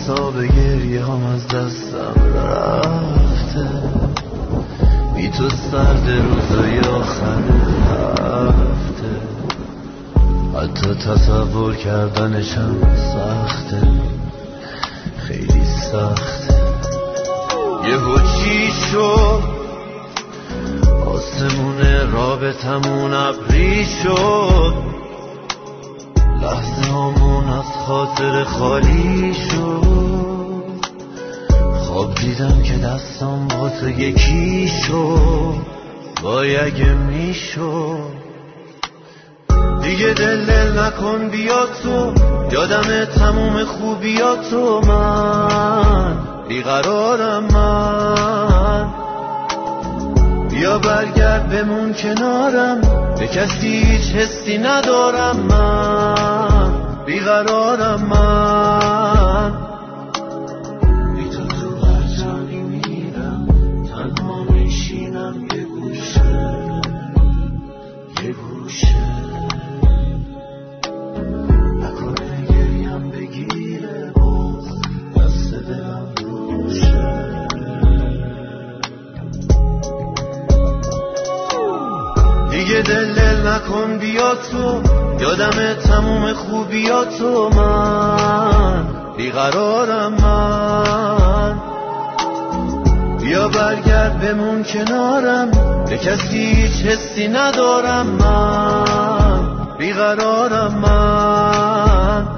حساب گریه هم از دستم رفته، بی تو سرد روزای آخر هفته، حتی تصور کردنشم سخته، خیلی سخته. یهو چی شد آسمون رابطمون ابری شد، لحظه همون از خاطر خالی شد، خواب دیدم که دستم با تو یکی شد، وای اگه میشد. دیگه دل نکن بیا تو، یادم تموم خوبیاتو، من بیقرارم، من بیا برگرد بمون کنارم، به کسی هیچ حسی ندارم، من بیقرارم، من بی تو تو هر جایی میرم، تنها میشینم یه گوشه، یه گوشه، نکنه گریم بگیره باز دست دلم روشه. دیگه دل نکن بیا تو، یادم تموم خوبیاتو، من بیقرارم، من بیا برگرد بمون کنارم، به کسی هیچ حسی ندارم، من بیقرارم، من